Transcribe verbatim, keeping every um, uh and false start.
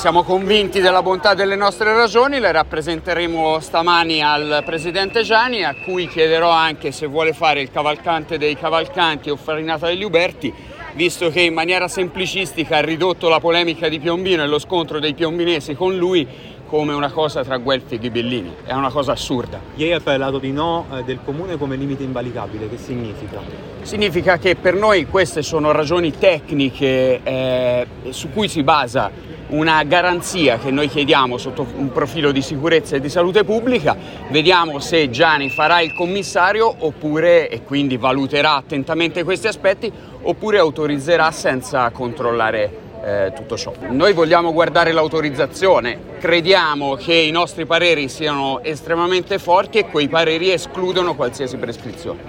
siamo convinti della bontà delle nostre ragioni, le rappresenteremo stamani al Presidente Gianni, a cui chiederò anche se vuole fare il cavalcante dei cavalcanti o Farinata degli Uberti, visto che in maniera semplicistica ha ridotto la polemica di Piombino e lo scontro dei piombinesi con lui come una cosa tra Guelfi e Ghibellini. È una cosa assurda. Ieri ha parlato di no eh, del comune come limite invalicabile. Che significa? Significa che per noi queste sono ragioni tecniche eh, su cui si basa una garanzia che noi chiediamo sotto un profilo di sicurezza e di salute pubblica. Vediamo se Gianni farà il commissario oppure, e quindi valuterà attentamente questi aspetti, oppure autorizzerà senza controllare eh, tutto ciò. Noi vogliamo guardare l'autorizzazione, crediamo che i nostri pareri siano estremamente forti e quei pareri escludono qualsiasi prescrizione.